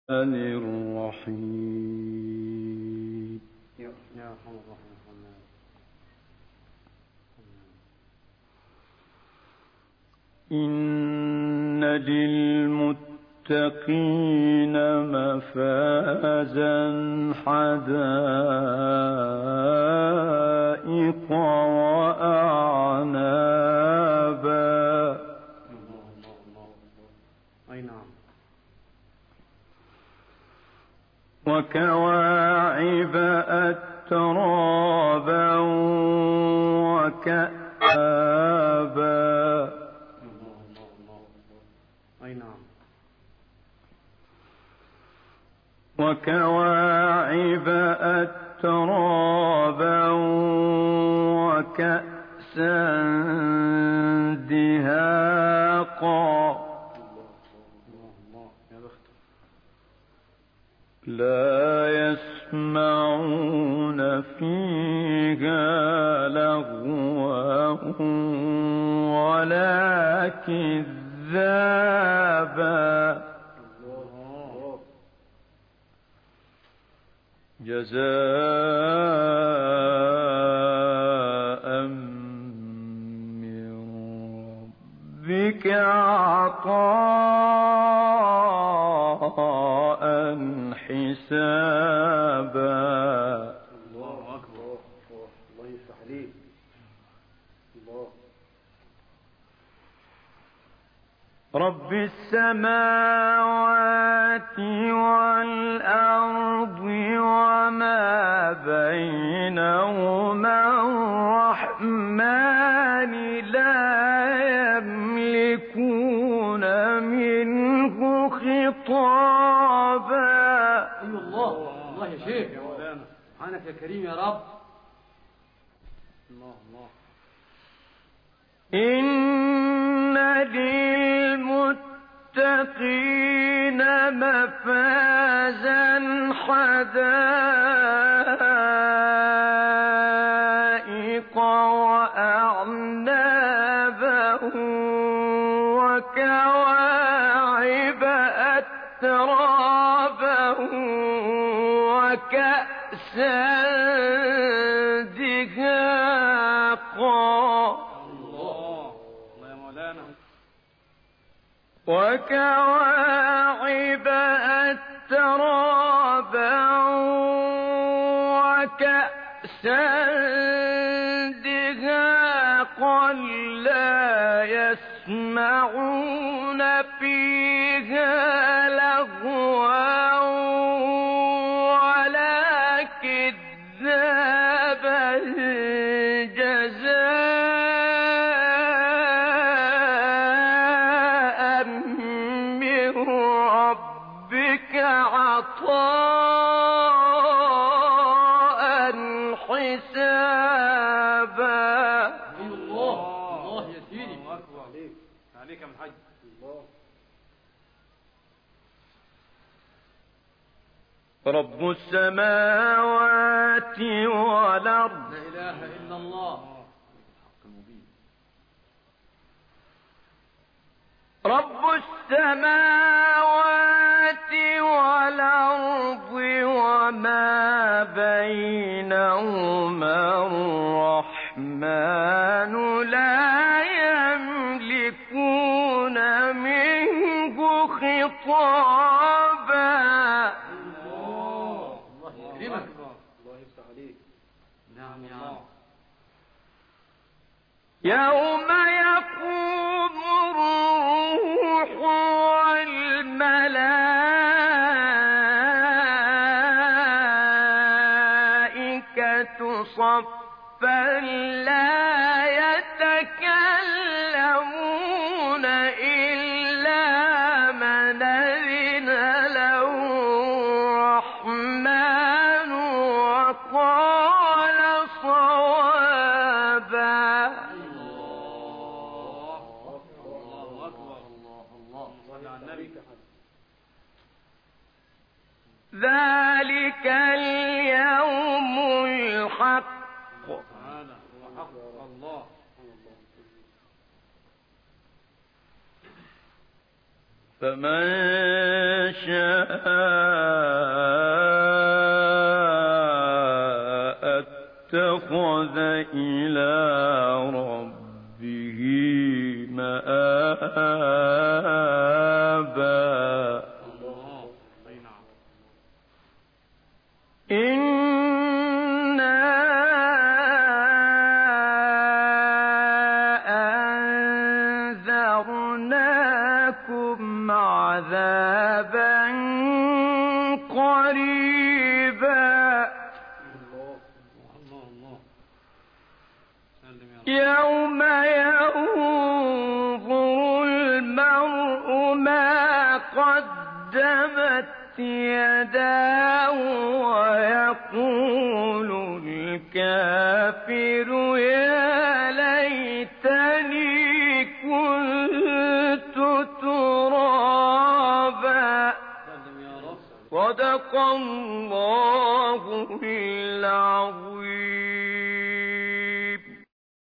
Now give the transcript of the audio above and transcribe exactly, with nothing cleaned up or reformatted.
الرحيم. يا رحمة الله محمد. إن للمتقين مفازا حدائق وأعنابا. أي نعم. وكواعب أترابا وكأبا. أي نعم. وكواعب أترابا وكأسا دهاقا. لا يسمعون فيها لغوا ولا كذابا. جزاء من ربك عطاء حسابا. الله أكبر. الله يفتح عليك. الله. رب السماوات والأرض وما بينهما الرحمن لا يملكون منه خطابا. أي الله. الله يا شيخ يا مولانا. سبحانك يا كريم يا رب. الله الله. إن للمتقين مفازا حدائق وأعنابا وكواعب أترابا وكأسا دهاقا. وكواعب أترابا وكأسا دهاقا لا يسمعون فيها لغوا ولا كذابا. عطاء حسابا. أي الله. الله يا سيدي. الله أكبر عليك. عليك من حج. الله. رب السماوات والأرض. لا إله إلا الله. رب السماوات والأرض وما بينهما الرحمن لا يملكون منه خطابا. الله. الله يكرمك. الله يفتح عليك. نعم يا رب. يوم يقوم الروح والملائكة صفا لا يتكلمون إلا من أذن له الرحمن وقال صوابا. ذلك اليوم الحق. فمن شاء اتخذ إلى ربه مآبا إنا أنذرناكم عذابا قريبا يوم ينظر المرء ما قدمت يداه ويقول الكافر يا ليتني كنت ترابا صدق الله العظيم.